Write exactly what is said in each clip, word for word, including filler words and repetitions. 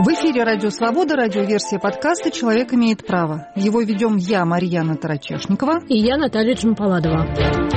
В эфире «Радио Свобода», радиоверсия подкаста «Человек имеет право». Его ведем я, Марьяна Тарачешникова. И я, Наталья Джампаладова.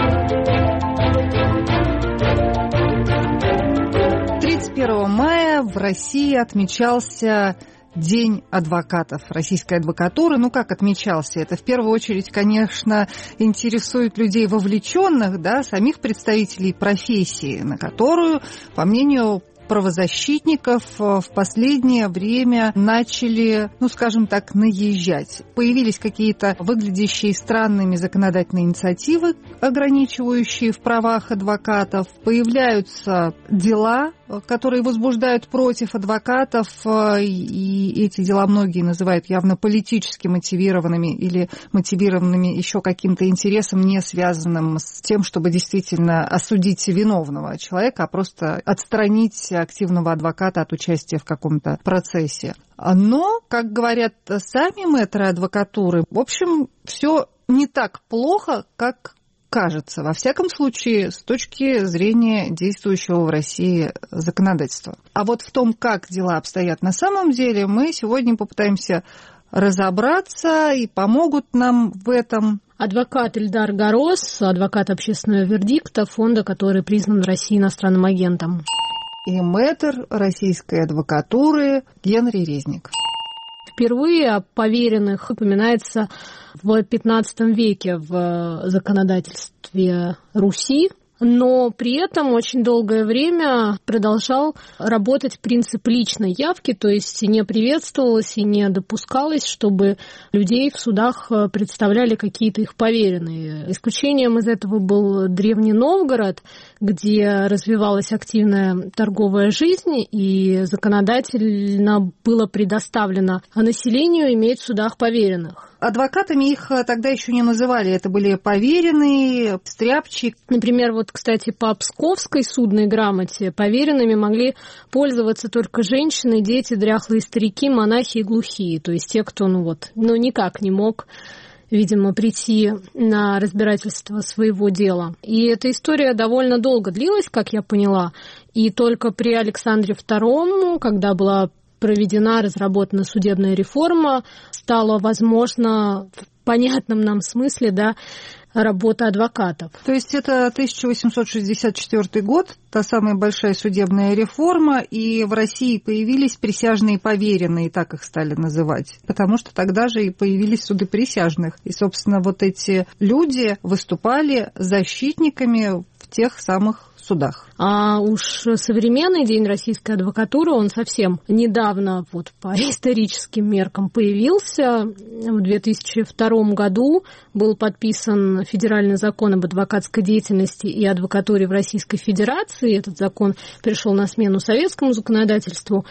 тридцать первого мая в России отмечался День адвокатов, российской адвокатуры. Ну, как отмечался? Это в первую очередь, конечно, интересует людей вовлеченных, да, самих представителей профессии, на которую, по мнению правозащитников, в последнее время начали, ну, скажем так, наезжать. Появились какие-то выглядящие странными законодательные инициативы, ограничивающие в правах адвокатов. Появляются дела, которые возбуждают против адвокатов, и эти дела многие называют явно политически мотивированными или мотивированными еще каким-то интересом, не связанным с тем, чтобы действительно осудить виновного человека, а просто отстранить активного адвоката от участия в каком-то процессе. Но, как говорят сами мэтры адвокатуры, в общем, все не так плохо, как кажется, во всяком случае, с точки зрения действующего в России законодательства. А вот в том, как дела обстоят на самом деле, мы сегодня попытаемся разобраться, и помогут нам в этом адвокат Ильдар Горос, адвокат общественного вердикта, фонда, который признан в России иностранным агентом. И мэтр российской адвокатуры Генри Резник. Впервые о поверенных упоминается в пятнадцатом веке в законодательстве Руси, но при этом очень долгое время продолжал работать принцип личной явки, то есть не приветствовалось и не допускалось, чтобы людей в судах представляли какие-то их поверенные. Исключением из этого был Древний Новгород, где развивалась активная торговая жизнь, и законодательно было предоставлено населению иметь в судах поверенных. Адвокатами их тогда еще не называли, это были поверенные, стряпчие. Например, вот, кстати, по Псковской судной грамоте поверенными могли пользоваться только женщины, дети, дряхлые старики, монахи и глухие, то есть те, кто, ну вот, ну никак не мог, видимо, прийти на разбирательство своего дела. И эта история довольно долго длилась, как я поняла, и только при Александре втором, когда была проведена, разработана судебная реформа, стало возможно в понятном нам смысле, да, работа адвокатов. То есть это тысяча восемьсот шестьдесят четвёртый год, та самая большая судебная реформа, и в России появились присяжные поверенные, так их стали называть, потому что тогда же и появились суды присяжных. И, собственно, вот эти люди выступали защитниками в тех самых судах. А уж современный День российской адвокатуры, он совсем недавно, вот по историческим меркам, появился. В две тысячи втором году был подписан федеральный закон об адвокатской деятельности и адвокатуре в Российской Федерации. Этот закон пришел на смену советскому законодательству.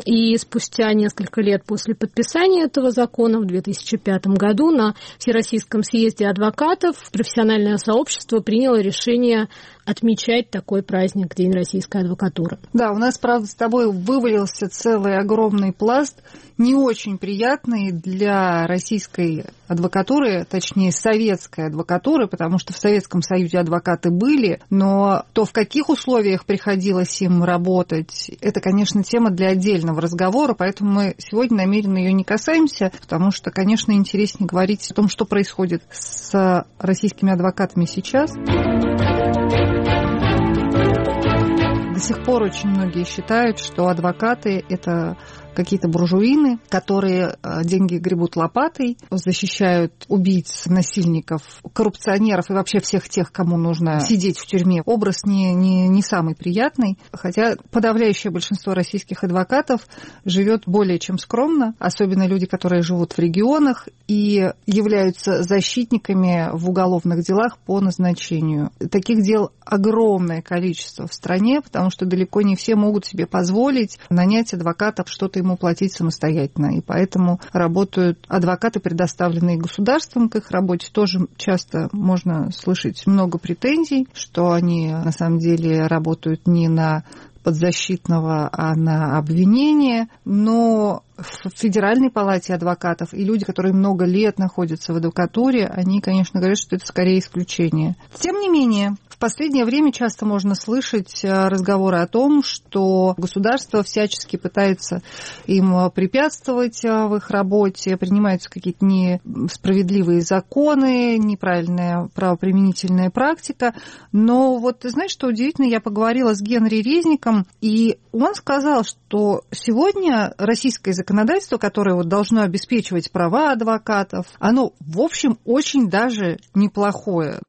И спустя несколько лет после подписания этого закона, в две тысячи пятом году, на Всероссийском съезде адвокатов профессиональное сообщество приняло решение отмечать такой праздник, День российской адвокатуры. Да, у нас, правда, с тобой вывалился целый огромный пласт, не очень приятный для российской адвокатуры, точнее, советской адвокатуры, потому что в Советском Союзе адвокаты были, но то, в каких условиях приходилось им работать, это, конечно, тема для отдельного разговора, поэтому мы сегодня намеренно ее не касаемся, потому что, конечно, интереснее говорить о том, что происходит с российскими адвокатами сейчас. До сих пор очень многие считают, что адвокаты – это какие-то буржуины, которые деньги гребут лопатой, защищают убийц, насильников, коррупционеров и вообще всех тех, кому нужно сидеть в тюрьме. Образ не, не, не самый приятный, хотя подавляющее большинство российских адвокатов живет более чем скромно, особенно люди, которые живут в регионах и являются защитниками в уголовных делах по назначению. Таких дел огромное количество в стране, потому что далеко не все могут себе позволить нанять адвокатов, что-то ему платить самостоятельно. И поэтому работают адвокаты, предоставленные государством к их работе. Тоже часто можно слышать много претензий, что они на самом деле работают не на подзащитного, а на обвинение. Но в Федеральной палате адвокатов и люди, которые много лет находятся в адвокатуре, они, конечно, говорят, что это скорее исключение. Тем не менее, в В последнее время часто можно слышать разговоры о том, что государство всячески пытается им препятствовать в их работе, принимаются какие-то несправедливые законы, неправильная правоприменительная практика. Но вот ты знаешь, что удивительно, я поговорила с Генри Резником, и он сказал, что сегодня российское законодательство, которое вот должно обеспечивать права адвокатов, оно, в общем, очень даже неплохое.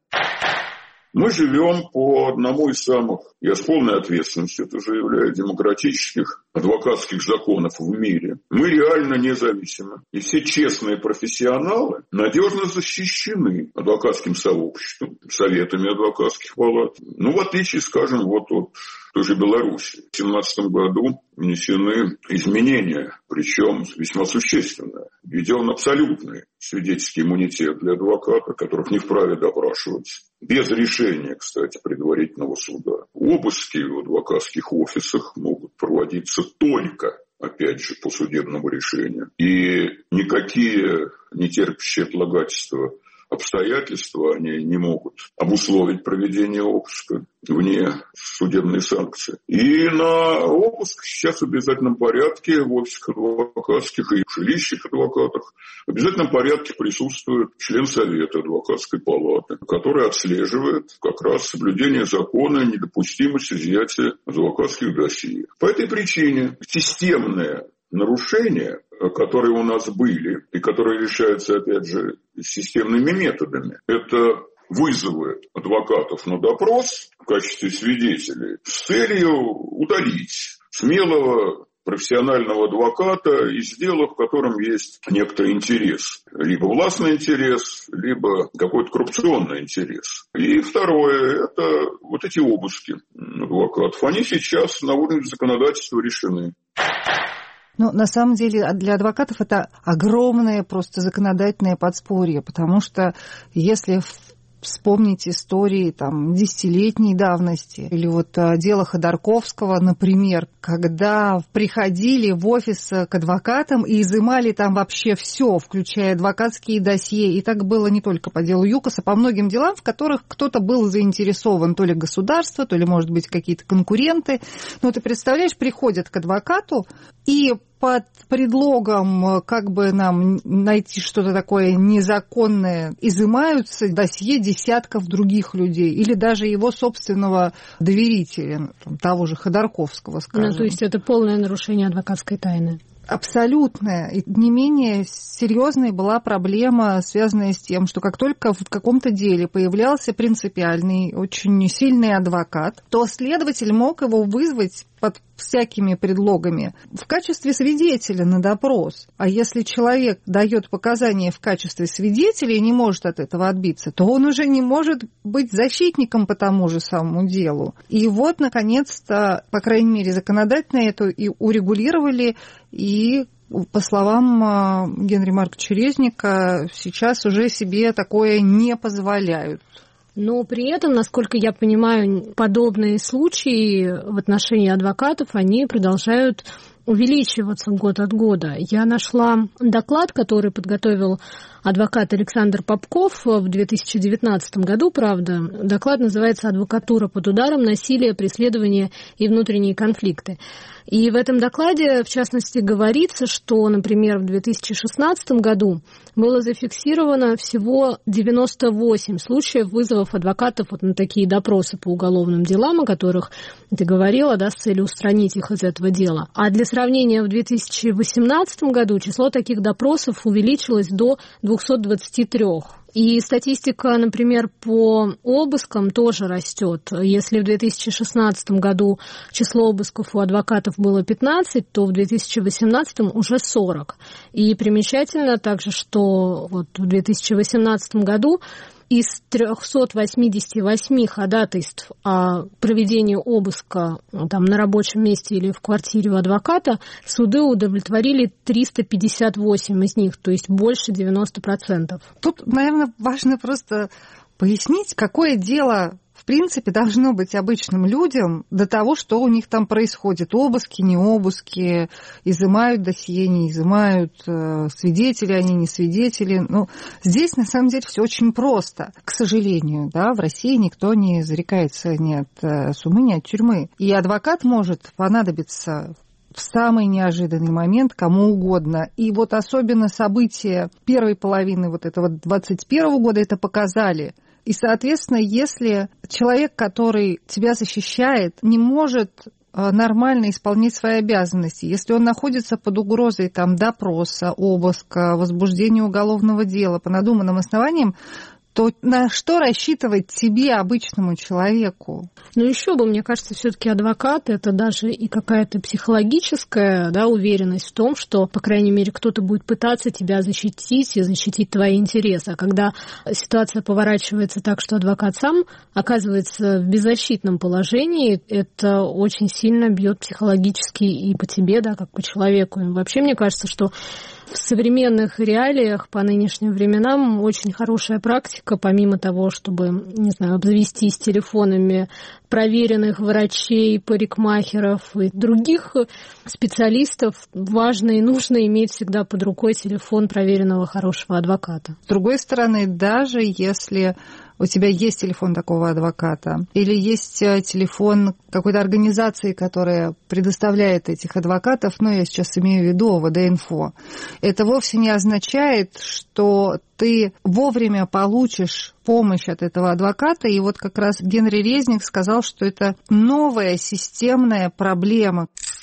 Мы живем по одному из самых, я с полной ответственностью это заявляю, демократических адвокатских законов в мире. Мы реально независимы. И все честные профессионалы надежно защищены адвокатским сообществом, советами адвокатских палат. Ну, в отличие, скажем, вот от той же Беларуси. В две тысячи семнадцатом году внесены изменения, причем весьма существенные. Введен абсолютный свидетельский иммунитет для адвоката, которых не вправе допрашивать. Без решения, кстати, предварительного суда. Обыски в адвокатских офисах могут проводиться только, опять же, по судебному решению. И никакие не терпящие отлагательства обстоятельства они не могут обусловить проведение обыска вне судебной санкции. И на обыск сейчас в обязательном порядке в офисах адвокатских и в жилищных адвокатах в обязательном порядке присутствует член совета адвокатской палаты, который отслеживает как раз соблюдение закона и недопустимость изъятия адвокатских досье. По этой причине системное нарушения, которые у нас были и которые решаются, опять же, системными методами, это вызовы адвокатов на допрос в качестве свидетелей с целью удалить смелого профессионального адвоката из дела, в котором есть некоторый интерес. Либо властный интерес, либо какой-то коррупционный интерес. И второе, это вот эти обыски адвокатов. Они сейчас на уровне законодательства решены. Ну, на самом деле, для адвокатов это огромное просто законодательное подспорье, потому что если вспомнить истории там, десятилетней давности, или вот дело Ходорковского, например, когда приходили в офис к адвокатам и изымали там вообще все, включая адвокатские досье, и так было не только по делу ЮКОСа, по многим делам, в которых кто-то был заинтересован, то ли государство, то ли, может быть, какие-то конкуренты. Но ты представляешь, приходят к адвокату и под предлогом, как бы нам найти что-то такое незаконное, изымаются досье десятков других людей или даже его собственного доверителя, там, того же Ходорковского, скажем. Ну, то есть это полное нарушение адвокатской тайны. Абсолютная. И не менее серьезной была проблема, связанная с тем, что как только в каком-то деле появлялся принципиальный, очень сильный адвокат, то следователь мог его вызвать под всякими предлогами в качестве свидетеля на допрос. А если человек дает показания в качестве свидетеля и не может от этого отбиться, то он уже не может быть защитником по тому же самому делу. И вот, наконец-то, по крайней мере, законодательно это и урегулировали, и по словам Генри Марковича Резника, сейчас уже себе такое не позволяют. Но при этом, насколько я понимаю, подобные случаи в отношении адвокатов, они продолжают увеличиваться год от года. Я нашла доклад, который подготовил адвокат Александр Попков в две тысячи девятнадцатом году, правда. Доклад называется «Адвокатура под ударом. Насилие, преследование и внутренние конфликты». И в этом докладе, в частности, говорится, что, например, в две тысячи шестнадцатом году было зафиксировано всего девяносто восемь случаев вызовов адвокатов вот на такие допросы по уголовным делам, о которых ты говорила, да, с целью устранить их из этого дела. А для сравнения, в две тысячи восемнадцатом году число таких допросов увеличилось до двухсот двадцати трёх. И статистика, например, по обыскам тоже растет. Если в две тысячи шестнадцатом году число обысков у адвокатов было пятнадцать, то в две тысячи восемнадцатом уже сорок. И примечательно также, что вот в две тысячи восемнадцатом году из трёхсот восьмидесяти восьми ходатайств о проведении обыска там, на рабочем месте или в квартире у адвоката суды удовлетворили триста пятьдесят восемь из них, то есть больше девяноста процентов. Тут, наверное, важно просто пояснить, какое дело в принципе, должно быть обычным людям до того, что у них там происходит. Обыски, не обыски, изымают досье, не изымают, свидетели они, не свидетели. Ну, здесь, на самом деле, все очень просто. К сожалению, да, в России никто не зарекается ни от сумы, ни от тюрьмы. И адвокат может понадобиться в самый неожиданный момент кому угодно. И вот особенно события первой половины вот этого двадцать первого года это показали. И, соответственно, если человек, который тебя защищает, не может нормально исполнять свои обязанности, если он находится под угрозой там, допроса, обыска, возбуждения уголовного дела по надуманным основаниям, то на что рассчитывать тебе, обычному человеку? Ну, еще бы, мне кажется, все-таки адвокат – это даже и какая-то психологическая, да, уверенность в том, что, по крайней мере, кто-то будет пытаться тебя защитить и защитить твои интересы. А когда ситуация поворачивается так, что адвокат сам оказывается в беззащитном положении, это очень сильно бьет психологически и по тебе, да, как по человеку. И вообще, мне кажется, что в современных реалиях по нынешним временам очень хорошая практика, помимо того, чтобы, не знаю, обзавестись телефонами проверенных врачей, парикмахеров и других специалистов, важно и нужно иметь всегда под рукой телефон проверенного хорошего адвоката. С другой стороны, даже если у тебя есть телефон такого адвоката или есть телефон какой-то организации, которая предоставляет этих адвокатов, ну, я сейчас имею в виду ОВД-инфо, это вовсе не означает, что ты вовремя получишь помощь от этого адвоката. И вот как раз Генри Резник сказал, что это новая системная проблема.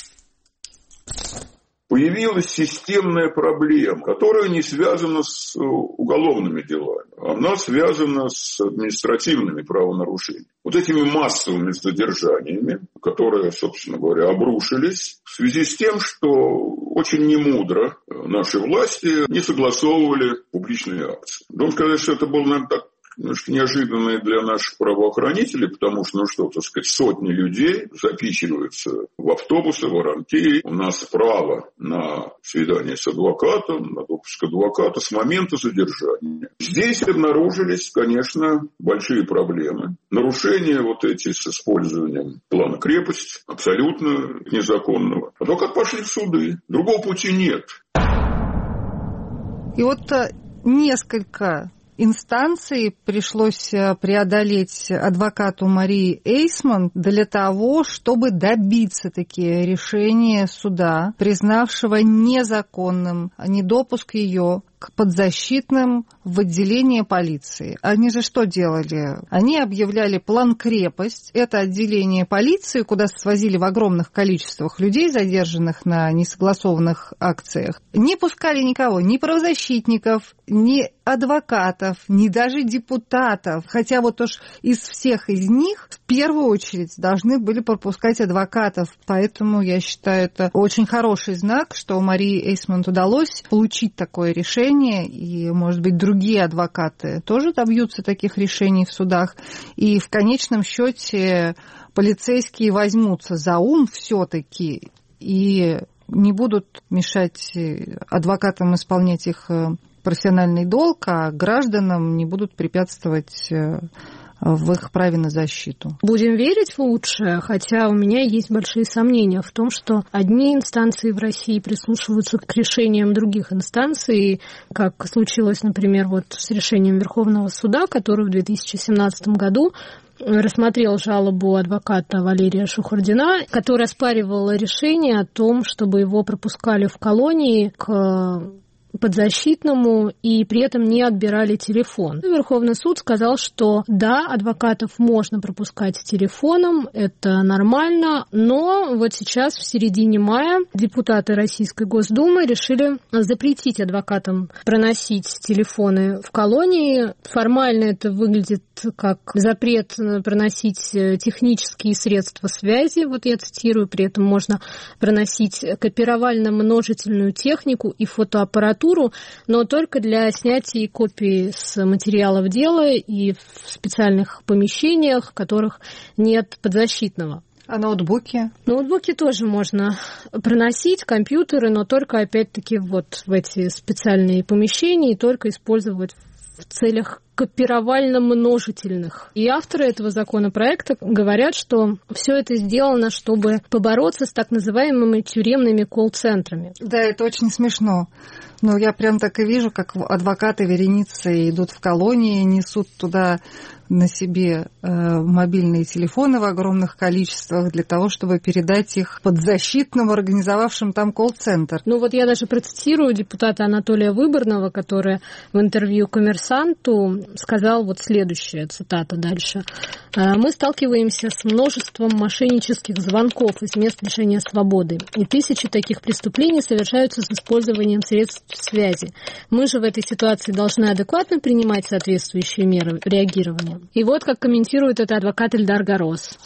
Появилась системная проблема, которая не связана с уголовными делами. Она связана с административными правонарушениями. Вот этими массовыми задержаниями, которые, собственно говоря, обрушились в связи с тем, что очень немудро наши власти не согласовывали публичные акции. Должен сказать, что это было, наверное, так немножко неожиданное для наших правоохранителей, потому что, ну что, так сказать, сотни людей запихиваются в автобусы, в воронки. У нас право на свидание с адвокатом, на допуск адвоката с момента задержания. Здесь обнаружились, конечно, большие проблемы. Нарушения вот эти с использованием плана крепость абсолютно незаконного. Адвокаты пошли в суды. Другого пути нет. И вот несколько инстанции пришлось преодолеть адвокату Марии Эйсмонт для того, чтобы добиться такие решения суда, признавшего незаконным недопуск ее к подзащитным в отделение полиции. Они же что делали? Они объявляли план крепость. Это отделение полиции, куда свозили в огромных количествах людей, задержанных на несогласованных акциях. Не пускали никого, ни правозащитников, ни адвокатов, ни даже депутатов. Хотя вот уж из всех из них в первую очередь должны были пропускать адвокатов. Поэтому я считаю, это очень хороший знак, что Марии Эйсмонт удалось получить такое решение. И, может быть, другие адвокаты тоже добьются таких решений в судах. И в конечном счете полицейские возьмутся за ум все-таки и не будут мешать адвокатам исполнять их профессиональный долг, а гражданам не будут препятствовать в их праве на защиту. Будем верить в лучшее, хотя у меня есть большие сомнения в том, что одни инстанции в России прислушиваются к решениям других инстанций, как случилось, например, вот с решением Верховного суда, который в две тысячи семнадцатом году рассмотрел жалобу адвоката Валерия Шухардина, который оспаривал решение о том, чтобы его пропускали в колонии к подзащитному и при этом не отбирали телефон. Верховный суд сказал, что да, адвокатов можно пропускать телефоном, это нормально, но вот сейчас в середине мая депутаты Российской Госдумы решили запретить адвокатам проносить телефоны в колонии. Формально это выглядит как запрет проносить технические средства связи, вот я цитирую, при этом можно проносить копировально-множительную технику и фотоаппаратуру, но только для снятия копий с материалов дела и в специальных помещениях, в которых нет подзащитного. А ноутбуки? Ноутбуки тоже можно проносить, компьютеры, но только, опять-таки, вот в эти специальные помещения и только использовать в целях копировально-множительных. И авторы этого законопроекта говорят, что все это сделано, чтобы побороться с так называемыми тюремными колл-центрами. Да, это очень смешно. Но я прям так и вижу, как адвокаты вереницей идут в колонии, несут туда на себе э, мобильные телефоны в огромных количествах для того, чтобы передать их подзащитным, организовавшим там колл-центр. Ну вот я даже процитирую депутата Анатолия Выборного, который в интервью «Коммерсанту» сказал вот следующее, цитата дальше. «Мы сталкиваемся с множеством мошеннических звонков из мест лишения свободы, и тысячи таких преступлений совершаются с использованием средств связи. Мы же в этой ситуации должны адекватно принимать соответствующие меры реагирования». И вот как комментирует это адвокат Эльдар Гарос.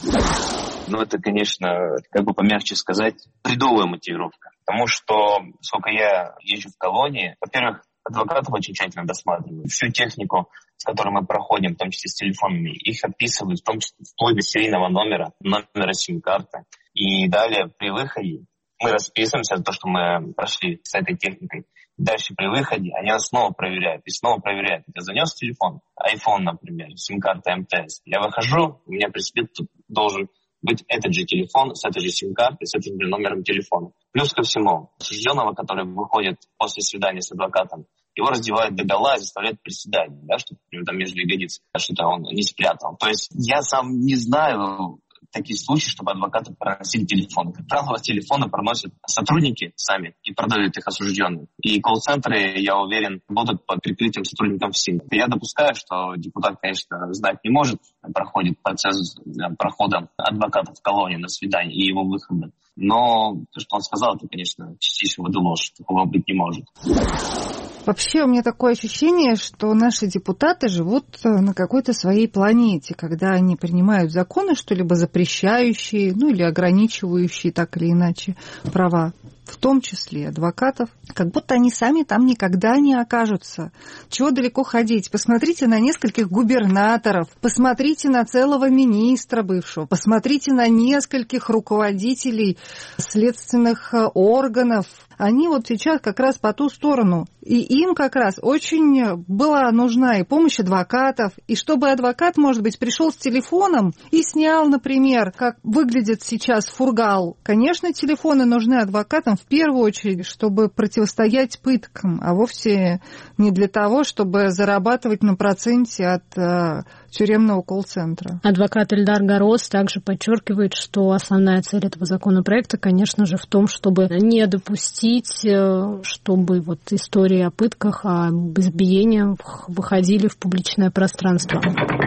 Ну, это, конечно, как бы помягче сказать, бредовая мотивировка. Потому что, сколько я езжу в колонии, во-первых, адвокатов очень тщательно досматривают. Всю технику, с которой мы проходим, в том числе с телефонами, их описывают, в том числе вплоть до серийного номера, номера сим-карты. И далее при выходе мы расписываемся за то, что мы прошли с этой техникой. Дальше при выходе они нас снова проверяют и снова проверяют. Я занес телефон, iPhone, например, сим-карта эм тэ эс. Я выхожу, у меня при себе должен быть этот же телефон с этой же сим-картой, с этим же номером телефона. Плюс ко всему, осужденного, который выходит после свидания с адвокатом, его раздевают догола и заставляют приседать, да, чтобы там между ягодиц что-то он не спрятал. То есть я сам не знаю такие случаи, чтобы адвокаты проносили телефоны. Как правило, телефоны проносят сотрудники сами и продают их осужденным. И колл-центры, я уверен, будут под прикрытием сотрудников СИН. Я допускаю, что депутат, конечно, знать не может, проходит процесс прохода адвоката в колонию на свидание и его выхода. Но то, что он сказал, это, конечно, частично воды ложь. Такого быть не может. Вообще у меня такое ощущение, что наши депутаты живут на какой-то своей планете, когда они принимают законы, что-либо запрещающие, ну или ограничивающие так или иначе права, в том числе адвокатов, как будто они сами там никогда не окажутся. Чего далеко ходить? Посмотрите на нескольких губернаторов, посмотрите на целого министра бывшего, посмотрите на нескольких руководителей следственных органов. Они вот сейчас как раз по ту сторону. И им как раз очень была нужна и помощь адвокатов, и чтобы адвокат, может быть, пришел с телефоном и снял, например, как выглядит сейчас фургал. Конечно, телефоны нужны адвокатам в первую очередь, чтобы противостоять пыткам, а вовсе не для того, чтобы зарабатывать на проценте от э, тюремного колл-центра. Адвокат Эльдар Гарос также подчеркивает, что основная цель этого законопроекта, конечно же, в том, чтобы не допустить, чтобы вот истории о пытках, об избиениях выходили в публичное пространство.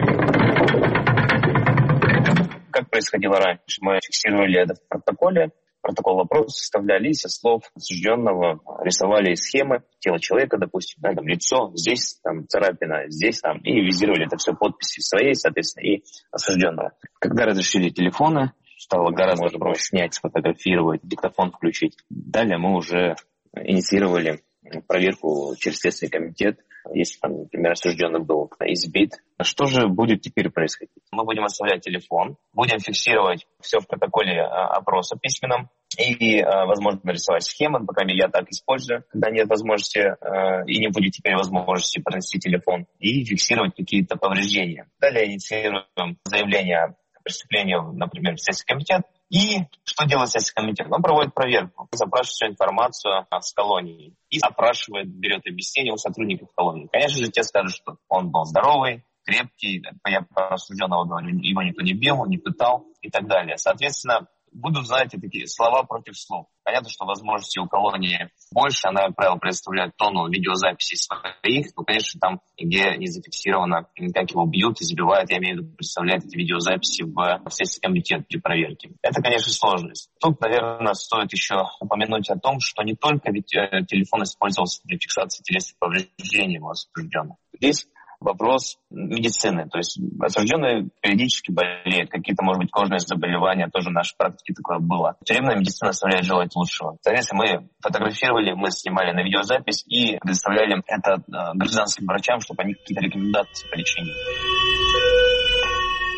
Как происходило раньше? Мы фиксировали это в протоколе. Протокол вопроса составляли из слов осужденного, рисовали схемы тела человека, допустим, да, там лицо, здесь там царапина, здесь там, и визировали это все подписью своей, соответственно, и осужденного. Когда разрешили телефоны, стало гораздо проще снять, сфотографировать, диктофон включить. Далее мы уже инициировали проверку через Следственный комитет, если, там, например, осужденный был избит. Что же будет теперь происходить? Мы будем оставлять телефон, будем фиксировать все в протоколе опроса письменном и, возможно, нарисовать схемы, пока я так использую, когда нет возможности и не будет теперь возможности пронести телефон, и фиксировать какие-то повреждения. Далее инициируем заявление о преступлении, например, в Следственный комитет. И что делает Следственный комитет? Он проводит проверку, запрашивает всю информацию с колонии и опрашивает, берет объяснение у сотрудников колонии. Конечно же, те скажут, что он был здоровый, крепкий, я про осужденного говорю, его никто не бил, не пытал и так далее. Соответственно, будут, знаете, такие слова против слов. Понятно, что возможности у колонии больше, она, как правило, предоставляет тонну видеозаписей своих, но, конечно, там, где не зафиксировано, как его бьют, избивают, я имею в виду, представляют эти видеозаписи в Следственный комитет при проверке. Это, конечно, сложность. Тут, наверное, стоит еще упомянуть о том, что не только ведь телефон использовался для фиксации телесных повреждений у осужденных. Здесь вопрос медицины. То есть осужденные периодически болеют, какие-то, может быть, кожные заболевания, тоже в нашей практике такое было. Тюремная медицина оставляет желать лучшего. Соответственно, мы фотографировали, мы снимали на видеозапись и предоставляли это гражданским врачам, чтобы они какие-то рекомендации по лечению.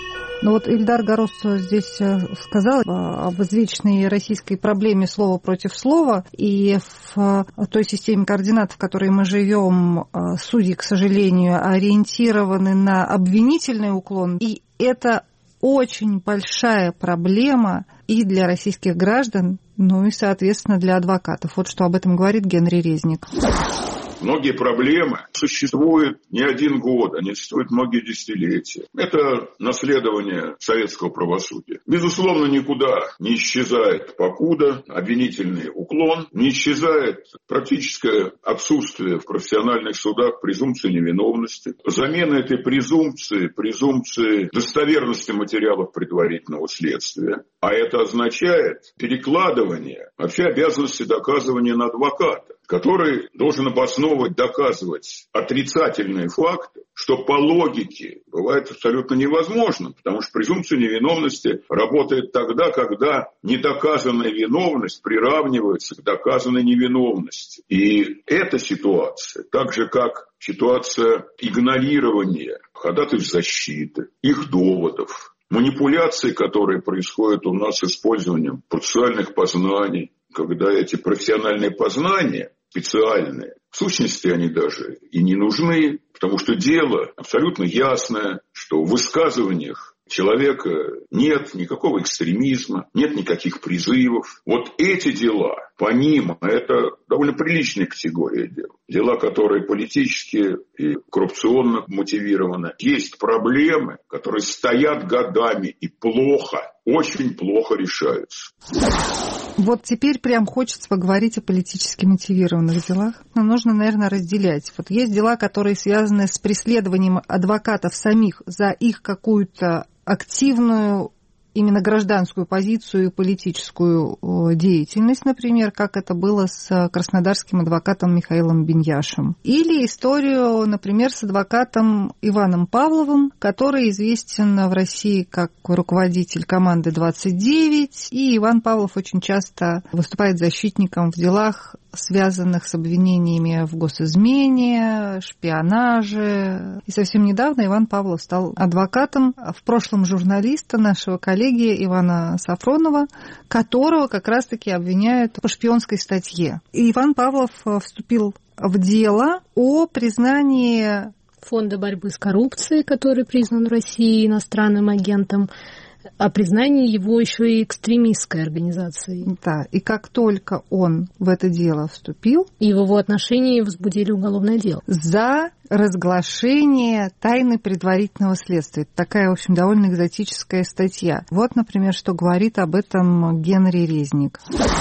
Но вот Ильдар Гарус здесь сказал об извечной российской проблеме слова против слова, и в той системе координат, в которой мы живем, судьи, к сожалению, ориентированы на обвинительный уклон, и это очень большая проблема и для российских граждан, ну и, соответственно, для адвокатов. Вот что об этом говорит Генри Резник. Многие проблемы существуют не один год, они существуют многие десятилетия. Это наследование советского правосудия. Безусловно, никуда не исчезает покуда, обвинительный уклон, не исчезает практическое отсутствие в профессиональных судах презумпции невиновности. Замена этой презумпции, презумпции достоверности материалов предварительного следствия. А это означает перекладывание вообще обязанности доказывания на адвоката, который должен обосновывать, доказывать отрицательные факты, что по логике бывает абсолютно невозможно, потому что презумпция невиновности работает тогда, когда недоказанная виновность приравнивается к доказанной невиновности. И эта ситуация, так же как ситуация игнорирования ходатайств защиты, их доводов, манипуляции, которые происходят у нас с использованием процессуальных познаний, когда эти профессиональные познания специальные, в сущности они даже и не нужны, потому что дело абсолютно ясное, что в высказываниях человека нет никакого экстремизма, нет никаких призывов. Вот эти дела, по ним, это довольно приличная категория дел. Дела, которые политически и коррупционно мотивированы. Есть проблемы, которые стоят годами и плохо, очень плохо решаются. Вот теперь прям хочется поговорить о политически мотивированных делах. Но нужно, наверное, разделять. Вот есть дела, которые связаны с преследованием адвокатов самих за их какую-то активную именно гражданскую позицию и политическую деятельность, например, как это было с краснодарским адвокатом Михаилом Беньяшем. Или историю, например, с адвокатом Иваном Павловым, который известен в России как руководитель команды двадцать девять. И Иван Павлов очень часто выступает защитником в делах, связанных с обвинениями в госизмене, шпионаже. И совсем недавно Иван Павлов стал адвокатом, в прошлом журналиста, нашего коллеги Ивана Сафронова, которого как раз-таки обвиняют по шпионской статье. И Иван Павлов вступил в дело о признании Фонда борьбы с коррупцией, который признан в России иностранным агентом, о признании его еще и экстремистской организацией. Да, и как только он в это дело вступил, и в его отношении возбудили уголовное дело. За разглашение тайны предварительного следствия. Такая, в общем, довольно экзотическая статья. Вот, например, что говорит об этом Генри Резник.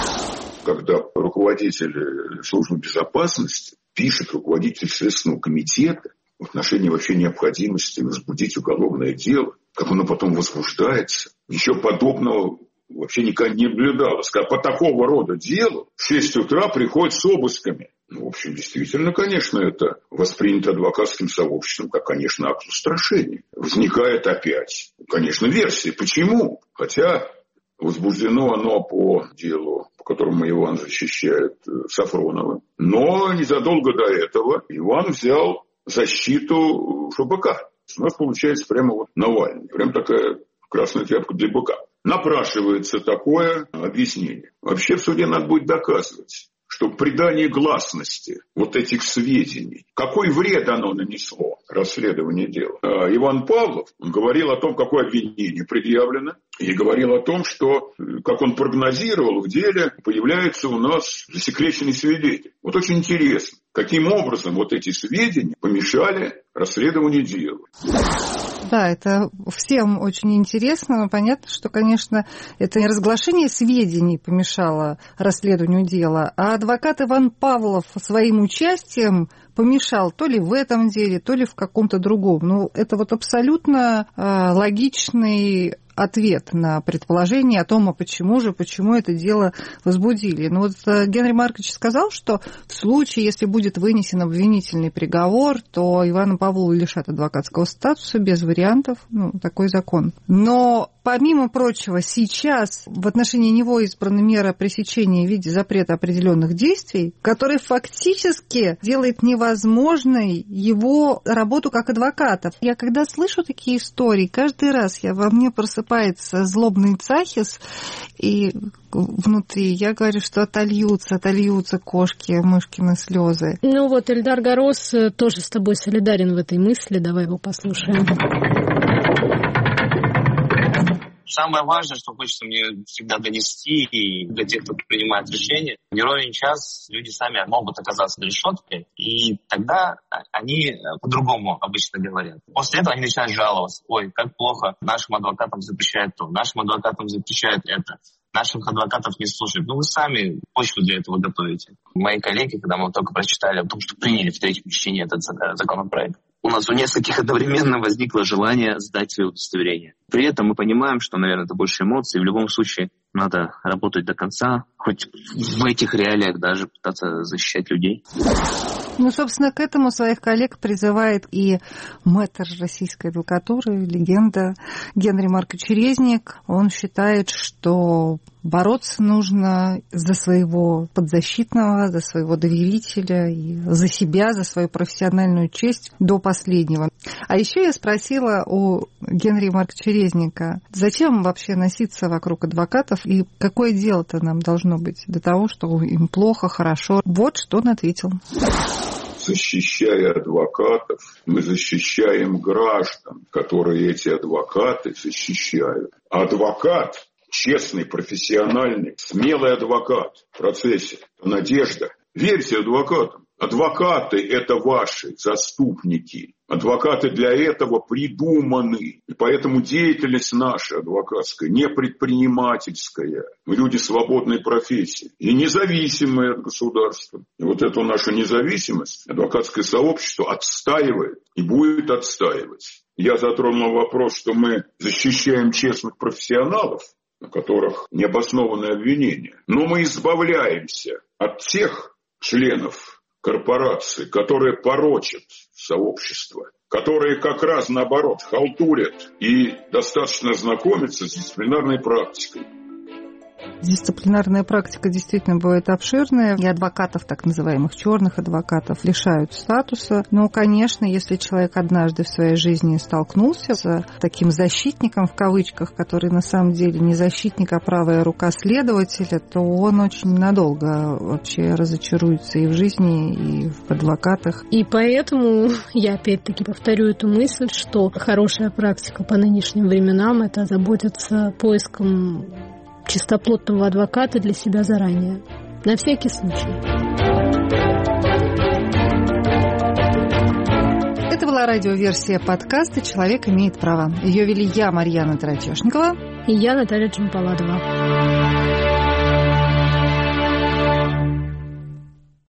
Когда руководитель службы безопасности пишет руководитель Следственного комитета в отношении вообще необходимости возбудить уголовное дело, как оно потом возбуждается. Ничего подобного вообще никогда не наблюдалось. Когда по такого рода делу в шесть утра приходят с обысками. Ну, в общем, действительно, конечно, это воспринято адвокатским сообществом как, конечно, акт устрашения. Возникает опять, конечно, версия. Почему? Хотя возбуждено оно по делу, по которому Иван защищает Сафронова. Но незадолго до этого Иван взял защиту ФБК. У нас получается прямо вот Навальный. Прям такая красная тряпка для быка. Напрашивается такое объяснение. Вообще в суде надо будет доказывать, что придание гласности вот этих сведений, какой вред оно нанесло расследованию дела. А Иван Павлов говорил о том, какое обвинение предъявлено, и говорил о том, что, как он прогнозировал, в деле появляется у нас засекреченный свидетель. Вот очень интересно, каким образом вот эти сведения помешали расследованию дела. Да, это всем очень интересно, но понятно, что, конечно, это не разглашение сведений помешало расследованию дела, а адвокат Иван Павлов своим участием помешал то ли в этом деле, то ли в каком-то другом. Ну, это вот абсолютно э, логичный ответ на предположение о том, а почему же, почему это дело возбудили. Ну вот Генри Маркович сказал, что в случае, если будет вынесен обвинительный приговор, то Ивана Павлова лишат адвокатского статуса без вариантов, ну, такой закон. Но, помимо прочего, сейчас в отношении него избрана мера пресечения в виде запрета определенных действий, который фактически делает невозможной его работу как адвоката. Я когда слышу такие истории, каждый раз я, во мне просыпается злобный цахис, и внутри я говорю, что отольются, отольются кошки, мышкины слезы. Ну вот Эльдар Горос тоже с тобой солидарен в этой мысли. Давай его послушаем. Самое важное, что хочется мне всегда донести, и для тех, кто принимает решения, не ровен час люди сами могут оказаться за решеткой, и тогда они по-другому обычно говорят. После этого они начинают жаловаться. Ой, как плохо, нашим адвокатам запрещают то, нашим адвокатам запрещают это. Наших адвокатов не слушают. Ну, вы сами почву для этого готовите. Мои коллеги, когда мы только прочитали о том, что приняли в третьем чтении этот законопроект, у нас у нескольких одновременно возникло желание сдать свои удостоверения. При этом мы понимаем, что, наверное, это больше эмоций. В любом случае надо работать до конца, хоть в этих реалиях даже пытаться защищать людей. Ну, собственно, к этому своих коллег призывает и мэтр российской адвокатуры, легенда Генри Маркович Резник. Он считает, что бороться нужно за своего подзащитного, за своего доверителя, и за себя, за свою профессиональную честь до последнего. А еще я спросила у Генри Марковича Резника, зачем вообще носиться вокруг адвокатов и какое дело-то нам должно быть до того, что им плохо, хорошо. Вот что он ответил. Защищая адвокатов, мы защищаем граждан, которые эти адвокаты защищают. Адвокат, честный, профессиональный, смелый адвокат в процессе, надежда. Верьте адвокатам. Адвокаты – это ваши заступники. Адвокаты для этого придуманы. И поэтому деятельность наша адвокатская не предпринимательская. Мы люди свободной профессии и независимые от государства. И вот эту нашу независимость адвокатское сообщество отстаивает и будет отстаивать. Я затронул вопрос, что мы защищаем честных профессионалов, на которых необоснованные обвинения. Но мы избавляемся от тех членов корпорации, которые порочат сообщество, которые как раз наоборот халтурят и достаточно знакомятся с дисциплинарной практикой. Дисциплинарная практика действительно бывает обширная, и адвокатов, так называемых черных адвокатов, лишают статуса. Но, конечно, если человек однажды в своей жизни столкнулся с таким защитником, в кавычках, который на самом деле не защитник, а правая рука следователя, то он очень надолго вообще разочаруется и в жизни, и в адвокатах. И поэтому я опять-таки повторю эту мысль, что хорошая практика по нынешним временам – это заботиться поиском чистоплотного адвоката для себя заранее. На всякий случай. Это была радиоверсия подкаста «Человек имеет права». Ее вели я, Марьяна Тарачешникова. И я, Наталья Джампаладова.